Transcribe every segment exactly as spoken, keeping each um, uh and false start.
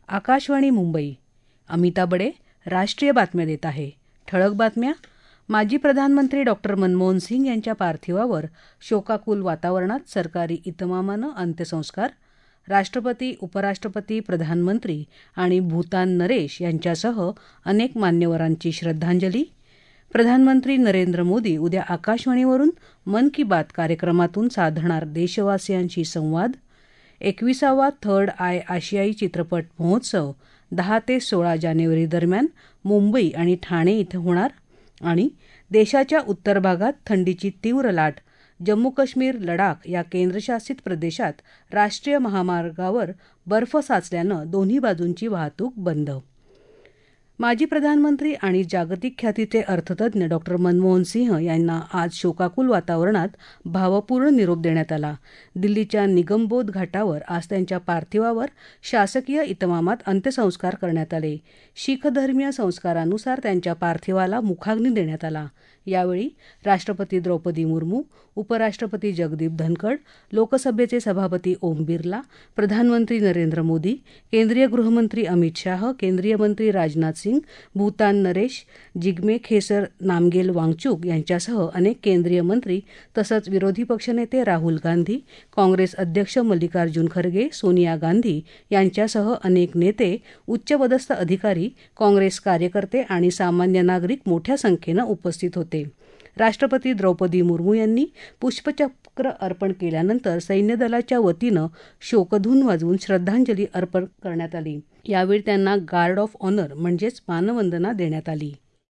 आकाशवाणी मुंबई. अमिता बडे राष्ट्रीय बातम्या देत आहे. ठळक बातम्या. माजी प्रधानमंत्री डॉक्टर मनमोहन सिंग यांच्या पार्थिवावर शोकाकुल वातावरणात सरकारी इतमामानं अंत्यसंस्कार. राष्ट्रपती, उपराष्ट्रपती, प्रधानमंत्री आणि भूतान नरेश यांच्यासह अनेक मान्यवरांची श्रद्धांजली. प्रधानमंत्री नरेंद्र मोदी उद्या आकाशवाणीवरून मन की बात कार्यक्रमातून साधणार देशवासियांशी संवाद. एकविसावा थर्ड आय आशियाई चित्रपट महोत्सव दहा ते सोळा जानेवारी दरम्यान मुंबई आणि ठाणे इथं होणार. आणि देशाच्या उत्तर भागात थंडीची तीव्र लाट. जम्मू काश्मीर, लडाख या केंद्रशासित प्रदेशात राष्ट्रीय महामार्गावर बर्फ साचल्यानं दोन्ही बाजूंची वाहतूक बंद. माजी प्रधानमंत्री आणि जागतिक ख्यातीचे अर्थतज्ञ डॉक्टर मनमोहन सिंह यांना आज शोकाकुल वातावरणात भावपूर्ण निरोप देण्यात आला. दिल्लीच्या निगमबोध घाटावर आज त्यांच्या पार्थिवावर शासकीय इतमामात अंत्यसंस्कार करण्यात आले. शीख धर्मीय संस्कारानुसार त्यांच्या पार्थिवाला मुखाग्नी देण्यात आला. यावेळी राष्ट्रपती द्रौपदी मुर्मू, उपराष्ट्रपती जगदीप धनखड, लोकसभेचे सभापती ओम बिर्ला, प्रधानमंत्री नरेंद्र मोदी, केंद्रीय गृहमंत्री अमित शाह, केंद्रीय मंत्री राजनाथ सिंग, भूतान नरेश, जिग्मे खेसर नामगेल वांगचुक यांच्यासह अनेक केंद्रीय मंत्री तसंच विरोधी पक्षनेते राहुल गांधी, काँग्रेस अध्यक्ष मल्लिकार्जुन खरगे, सोनिया गांधी यांच्यासह अनेक नेते, उच्चपदस्थ अधिकारी, काँग्रेस कार्यकर्ते आणि सामान्य नागरिक मोठ्या संख्येनं उपस्थित होते. राष्ट्रपती द्रौपदी मुर्मू यांनी पुष्पचक्र अर्पण केल्यानंतर सैन्यदलाच्या वतीनं शोकधून वाजवून श्रद्धांजली अर्पण करण्यात आली. यावेळी त्यांना गार्ड ऑफ ऑनर म्हणजेच मानवंदना देण्यात आली.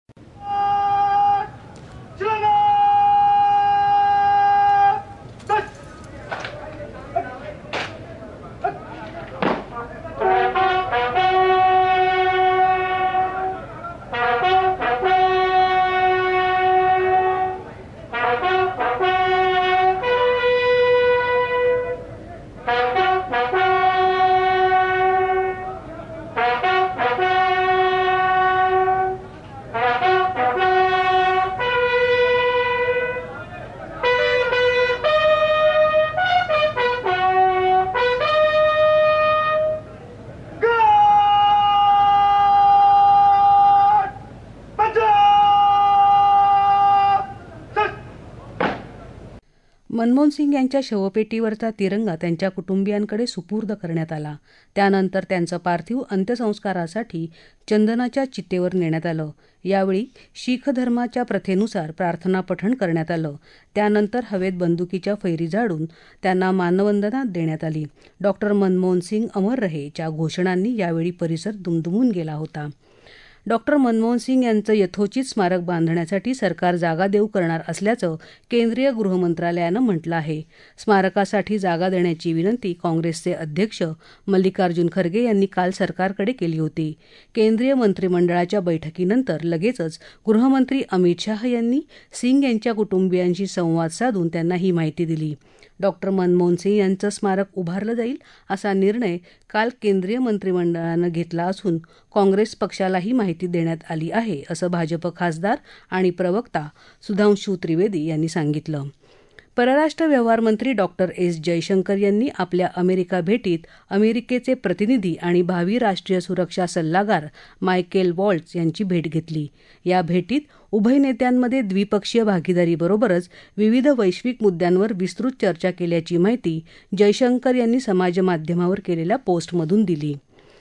मनमोहन सिंग यांच्या शवपेटीवरचा तिरंगा त्यांच्या कुटुंबियांकडे सुपूर्द करण्यात आला. त्यानंतर त्यांचं पार्थिव अंत्यसंस्कारासाठी चंदनाच्या चितेवर नेण्यात आलं. यावेळी शीख धर्माच्या प्रथेनुसार प्रार्थना पठण करण्यात आलं. त्यानंतर हवेत बंदुकीच्या फैरी झाडून त्यांना मानवंदना देण्यात आली. डॉक्टर मनमोहन सिंग अमर रहे च्या घोषणांनी यावेळी परिसर दुमदुमून गेला होता. डॉक्टर मनमोहन सिंग यांचं यथोचित स्मारक बांधण्यासाठी सरकार जागा देऊ करणार असल्याचं केंद्रीय गृहमंत्रालयानं म्हटलं आहे. स्मारकासाठी जागा देण्याची विनंती काँग्रेसचे अध्यक्ष मल्लिकार्जुन खरगे यांनी काल सरकारकडे केली होती. केंद्रीय मंत्रिमंडळाच्या बैठकीनंतर लगेचच गृहमंत्री अमित शाह यांनी सिंग यांच्या कुटुंबियांशी संवाद साधून त्यांना ही माहिती दिली. डॉक्टर मनमोहन सिंग यांचं स्मारक उभारलं जाईल असा निर्णय काल केंद्रीय मंत्रिमंडळानं घेतला असून काँग्रेस पक्षालाही माहिती देण्यात आली आहे असं भाजप खासदार आणि प्रवक्ता सुधांशू त्रिवेदी यांनी सांगितलं. परराष्ट्र व्यवहार मंत्री डॉक्टर एस जयशंकर यांनी आपल्या अमेरिका भेटीत अमेरिकेचे प्रतिनिधी आणि भावी राष्ट्रीय सुरक्षा सल्लागार मायकेल वॉल्ट्झ यांची भेट घेतली. या भेटीत उभय नेत्यांमध्ये द्विपक्षीय भागीदारीबरोबरच विविध वैश्विक मुद्द्यांवर विस्तृत चर्चा केल्याची माहिती जयशंकर यांनी समाजमाध्यमावर केलेल्या पोस्टमधून दिली.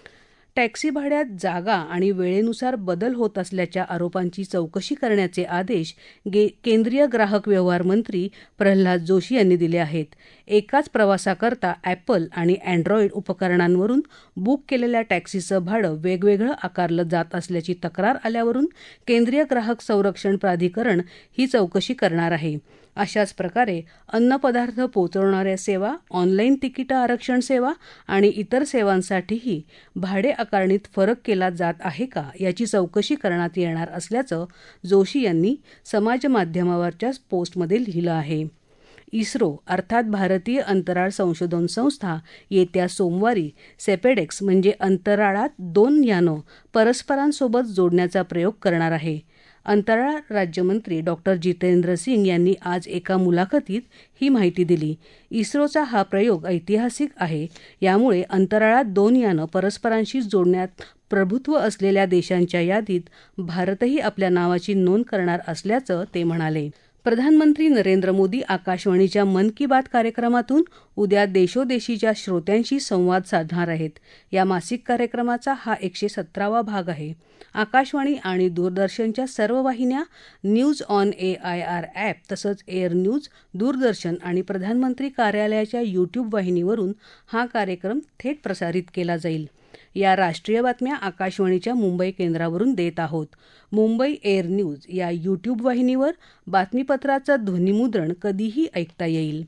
टॅक्सी भाड्यात जागा आणि वेळेनुसार बदल होत असल्याच्या आरोपांची चौकशी करण्याचे आदेश केंद्रीय ग्राहक व्यवहार मंत्री प्रल्हाद जोशी यांनी दिले आहेत. एकाच प्रवासाकरता ॲपल आणि अँड्रॉइड उपकरणांवरून बुक केलेल्या टॅक्सीचं भाडं वेगवेगळं आकारलं जात असल्याची तक्रार आल्यावरून केंद्रीय ग्राहक संरक्षण प्राधिकरण ही चौकशी करणार आहे. अशाच प्रकारे अन्नपदार्थ पोहोचवणाऱ्या सेवा, ऑनलाईन तिकीट आरक्षण सेवा आणि इतर सेवांसाठीही भाडे आकारणीत फरक केला जात आहे का याची चौकशी करण्यात येणार असल्याचं जोशी यांनी समाजमाध्यमावरच्या पोस्टमध्ये लिहिलं आहे. इस्रो अर्थात भारतीय अंतराळ संशोधन संस्था येत्या सोमवारी सेपेडेक्स म्हणजे अंतराळात दोन यानं परस्परांसोबत जोडण्याचा प्रयोग करणार आहे. अंतराळ राज्यमंत्री डॉक्टर जितेंद्र सिंग यांनी आज एका मुलाखतीत ही माहिती दिली. इस्रोचा हा प्रयोग ऐतिहासिक आहे. यामुळे अंतराळात दोन यानं परस्परांशी जोडण्यात प्रभुत्व असलेल्या देशांच्या यादीत भारतही आपल्या नावाची नोंद करणार असल्याचं ते म्हणाले. प्रधानमंत्री नरेंद्र मोदी आकाशवाणीच्या मन की बात कार्यक्रमातून उद्या देशोदेशीच्या श्रोत्यांशी संवाद साधणार आहेत. या मासिक कार्यक्रमाचा हा एकशे सतरावा भाग आहे. आकाशवाणी आणि दूरदर्शनच्या सर्व वाहिन्या, news on A I R app तसंच एअर न्यूज, दूरदर्शन आणि प्रधानमंत्री कार्यालयाच्या यूट्यूब वाहिनीवरून हा कार्यक्रम थेट प्रसारित केला जाईल. या राष्ट्रीय बातम्या आकाशवाणीच्या मुंबई केंद्रावरून देत आहोत. मुंबई एअर न्यूज या यूट्यूब वाहिनीवर बातमीपत्राचं ध्वनिमुद्रण कधीही ऐकता येईल.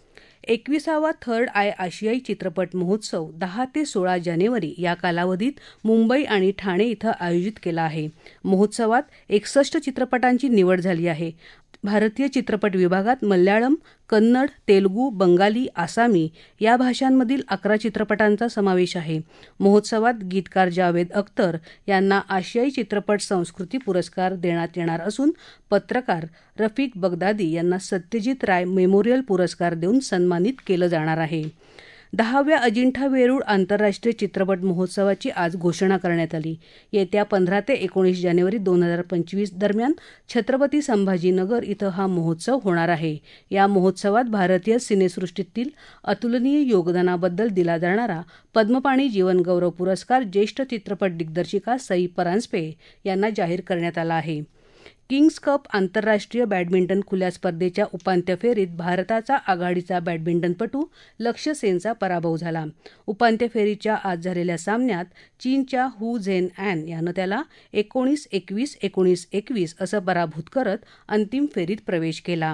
एकविसावा थर्ड आय आशियाई चित्रपट महोत्सव दहा ते सोळा जानेवारी या कालावधीत मुंबई आणि ठाणे इथं आयोजित केला आहे. महोत्सवात एकसष्ट चित्रपटांची निवड झाली आहे. भारतीय चित्रपट विभागात मल्याळम, कन्नड, तेलुगू, बंगाली, आसामी या भाषांमधील अकरा चित्रपटांचा समावेश आहे. महोत्सवात गीतकार जावेद अख्तर यांना आशियाई चित्रपट संस्कृती पुरस्कार देण्यात येणार असून पत्रकार रफिक बगदादी यांना सत्यजित राय मेमोरियल पुरस्कार देऊन सन्मानित केलं जाणार आहे. दहाव्या अजिंठा वेरूळ आंतरराष्ट्रीय चित्रपट महोत्सवाची आज घोषणा करण्यात आली. येत्या पंधरा ते एकोणीस जानेवारी दोन हजार पंचवीस दरम्यान छत्रपती संभाजीनगर इथं हा महोत्सव होणार आहे. या महोत्सवात भारतीय सिनेसृष्टीतील अतुलनीय योगदानाबद्दल दिला जाणारा पद्मपाणी जीवनगौरव पुरस्कार ज्येष्ठ चित्रपट दिग्दर्शिका सई परांजपे यांना जाहीर करण्यात आला आहे. किंग्ज कप आंतरराष्ट्रीय बॅडमिंटन खुल्या स्पर्धेच्या उपांत्य फेरीत भारताचा आघाडीचा बॅडमिंटनपटू लक्ष्य सेनचा पराभव झाला. उपांत्य फेरीच्या आज झालेल्या सामन्यात चीनच्या हु झेन अॅन यानं त्याला एकोणीस एकवीस एकोणीस एकवीस असं पराभूत करत अंतिम फेरीत प्रवेश केला.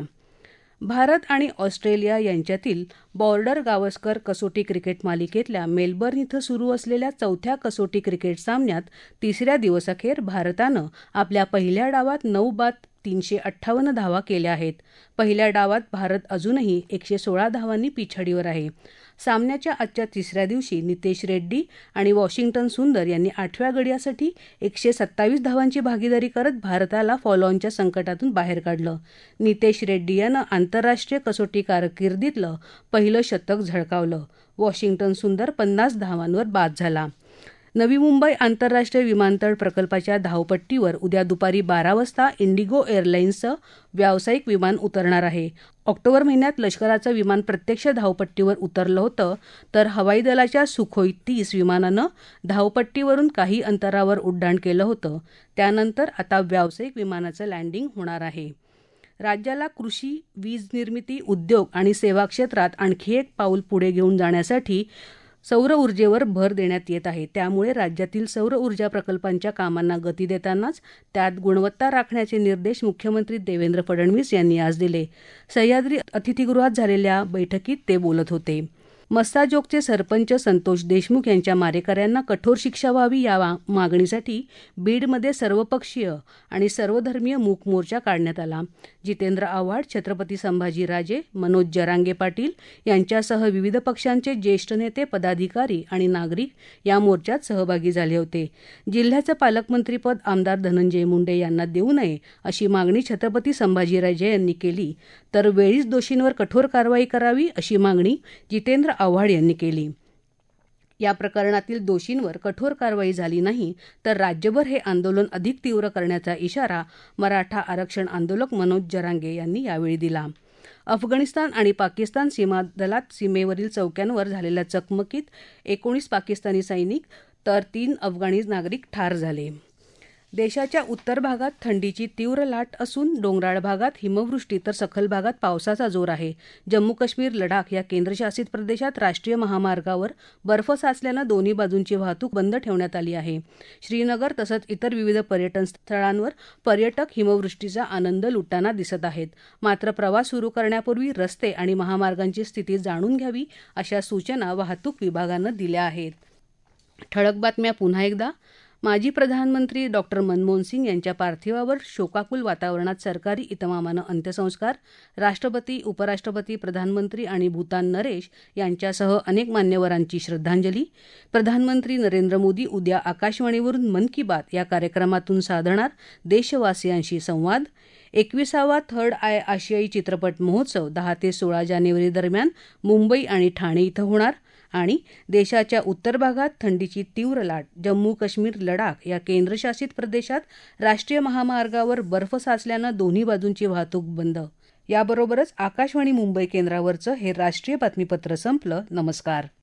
भारत आणि ऑस्ट्रेलिया यांच्यातील बॉर्डर गावस्कर कसोटी क्रिकेट मालिकेतल्या मेलबर्न इथं सुरू असलेल्या चौथ्या कसोटी क्रिकेट सामन्यात तिसऱ्या दिवसाखेर भारतानं आपल्या पहिल्या डावात नऊ बाद तीनशे अठ्ठावन्न धावा केल्या आहेत. पहिल्या डावात भारत अजूनही एकशे सोळा धावांनी पिछाडीवर आहे. सामन्याच्या आजच्या तिसऱ्या दिवशी नितेश रेड्डी आणि वॉशिंग्टन सुंदर यांनी आठव्या गडियासाठी एकशे सत्तावीस धावांची भागीदारी करत भारताला फॉलोऑनच्या संकटातून बाहेर काढलं. नितेश रेड्डी यानं आंतरराष्ट्रीय कसोटी कारकिर्दीतलं पहिलं शतक झळकावलं. वॉशिंग्टन सुंदर पन्नास धावांवर बाद झाला. नवी मुंबई आंतरराष्ट्रीय विमानतळ प्रकल्पाच्या धावपट्टीवर उद्या दुपारी बारा वाजता इंडिगो एअरलाईन्सचं व्यावसायिक विमान उतरणार आहे. ऑक्टोबर महिन्यात लष्कराचं विमान प्रत्यक्ष धावपट्टीवर उतरलं होतं, तर हवाई दलाच्या सुखोई तीस विमानानं धावपट्टीवरून काही अंतरावर उड्डाण केलं होतं. त्यानंतर आता व्यावसायिक विमानाचं लँडिंग होणार आहे. राज्याला कृषी, वीज निर्मिती, उद्योग आणि सेवा क्षेत्रात आणखी एक पाऊल पुढे घेऊन जाण्यासाठी सौर ऊर्जेवर भर देण्यात येत आहे. त्यामुळे राज्यातील सौर ऊर्जा प्रकल्पांच्या कामांना गती देतानाच त्यात गुणवत्ता राखण्याचे निर्देश मुख्यमंत्री देवेंद्र फडणवीस यांनी आज दिले. सह्याद्री अतिथीगृहात झालेल्या बैठकीत ते बोलत होते. मस्साजोगचे सरपंच संतोष देशमुख यांच्या मारेकऱ्यांना कठोर शिक्षा व्हावी या मागणीसाठी बीडमध्ये सर्वपक्षीय आणि सर्वधर्मीय मूक मोर्चा काढण्यात आला. जितेंद्र आव्हाड, छत्रपती संभाजीराजे, मनोज जरांगे पाटील यांच्यासह विविध पक्षांचे ज्येष्ठ नेते, पदाधिकारी आणि नागरिक या मोर्चात सहभागी झाले होते. जिल्ह्याचं पालकमंत्रीपद आमदार धनंजय मुंडे यांना देऊ नये अशी मागणी छत्रपती संभाजीराजे यांनी केली, तर वेळीच दोषींवर कठोर कारवाई करावी अशी मागणी जितेंद्र आव्हाड यांनी केली. या प्रकरणातील दोषींवर कठोर कारवाई झाली नाही तर राज्यभर हे आंदोलन अधिक तीव्र करण्याचा इशारा मराठा आरक्षण आंदोलक मनोज जरांगे यांनी यावेळी दिला. अफगाणिस्तान आणि पाकिस्तान सीमा दलात सीमेवरील चौक्यांवर झालेल्या चकमकीत एकोणीस पाकिस्तानी सैनिक तर तीन अफगाणी नागरिक ठार झाले. देशाच्या उत्तर भागात थंडीची तीव्र लाट असून डोंगराळ भागात हिमवृष्टी तर सखल भागात पावसाचा जोर आहे. जम्मू काश्मीर, लडाख या केंद्रशासित प्रदेशात राष्ट्रीय महामार्गावर बर्फ साचल्यानं दोन्ही बाजूंची वाहतूक बंद ठेवण्यात आली आहे. श्रीनगर तसंच इतर विविध पर्यटन स्थळांवर पर्यटक हिमवृष्टीचा आनंद लुटताना दिसत आहेत. मात्र प्रवास सुरू करण्यापूर्वी रस्ते आणि महामार्गांची स्थिती जाणून घ्यावी अशा सूचना वाहतूक विभागानं दिल्या आहेत. ठळक बातम्या पुन्हा एकदा. माजी प्रधानमंत्री डॉक्टर मनमोहन सिंग यांच्या पार्थिवावर शोकाकुल वातावरणात सरकारी इतमामानं अंत्यसंस्कार. राष्ट्रपती, उपराष्ट्रपती, प्रधानमंत्री आणि भूतान नरेश यांच्यासह अनेक मान्यवरांची श्रद्धांजली. प्रधानमंत्री नरेंद्र मोदी उद्या आकाशवाणीवरून मन की बात या कार्यक्रमातून साधणार देशवासियांशी संवाद. एकविसावा थर्ड आय आशियाई चित्रपट महोत्सव दहा ते सोळा जानेवारी दरम्यान मुंबई आणि ठाणे इथं होणार. आणि देशाच्या उत्तर भागात थंडीची तीव्र लाट. जम्मू काश्मीर, लडाख या केंद्रशासित प्रदेशात राष्ट्रीय महामार्गावर बर्फ साचल्यानं दोन्ही बाजूंची वाहतूक बंद. याबरोबरच आकाशवाणी मुंबई केंद्रावरचं हे राष्ट्रीय बातमीपत्र संपलं. नमस्कार.